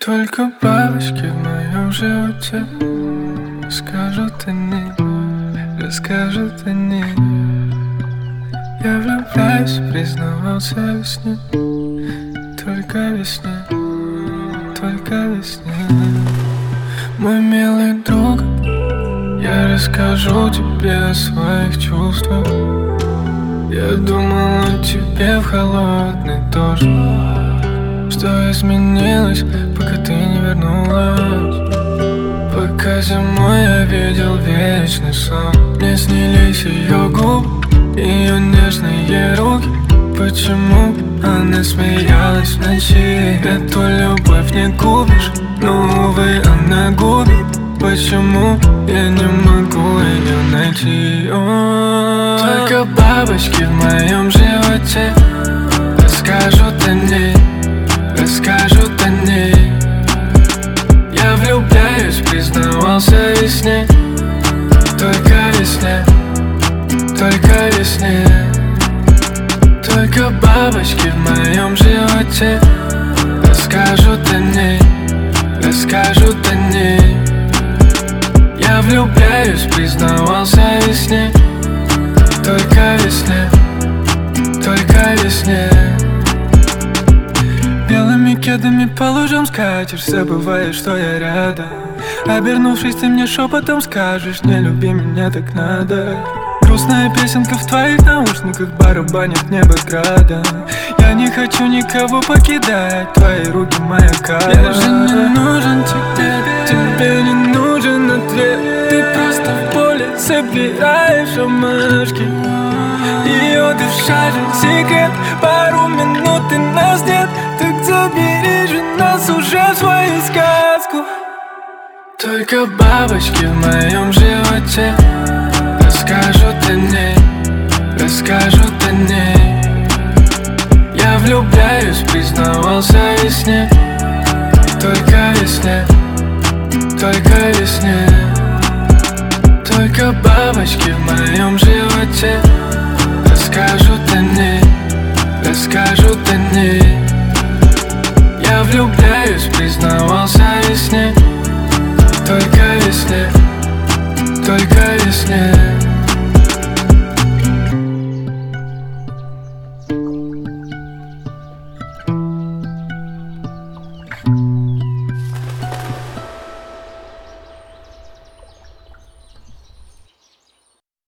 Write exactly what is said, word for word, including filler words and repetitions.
Только бабочки в моем животе скажут они, расскажут они. Я влюбляюсь, признавался весне, только весне, только весне. Мой милый друг, я расскажу тебе о своих чувствах. Я думал о тебе в холодный дождь. Что изменилось, пока ты не вернулась? Пока зимой я видел вечный сон. Мне снились ее губы, ее нежные руки. Почему она смеялась в ночи? Эту любовь не купишь, но, увы, она губит. Почему я не могу ее найти? О-о-о. Только бабочки в моем животе расскажут о ней, расскажут о ней. Я влюбляюсь, признавался весне, только весне, только весне. Только бабочки в моем животе расскажут о ней, расскажут о ней. Я влюбляюсь, признавался весне, только весне, только весне. Белыми кедами по лужам скачешь, забывая, что я рядом. Обернувшись, ты мне шепотом скажешь: не люби меня, так надо. Грустная песенка в твоих наушниках барабанит небо градом. Я не хочу никого покидать, твои руки моя кара. Я же не нужен тебе, тебе не нужен ответ. Ты просто в поле собираешь ромашки. Ее душа же секрет, пару минут и нас нет. Так забери же нас уже в свою сказку. Только бабочки в моем животе расскажут о ней, расскажут о ней. Я влюбляюсь, признавался весне, только весне, только весне. Только бабочки в моем животе